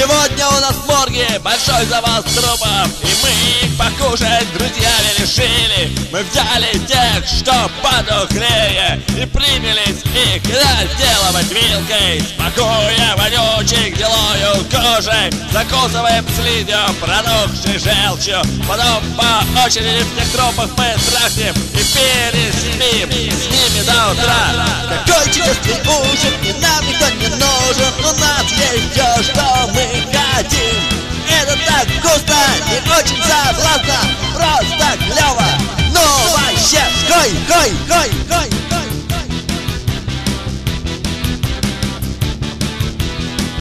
Сегодня у нас в морге большой завал трупов, и мы их покушать друзьями решили. Мы взяли тех, что подухлее, и принялись их разделывать вилкой, смакуя вонючей гнилою кожей, закусываем слизью, продохшей желчью. Потом по очереди всех трупов мы трахнем и переспим с ними до утра. Какой чудесный ужин, и нам никто не нужен. У нас есть все, что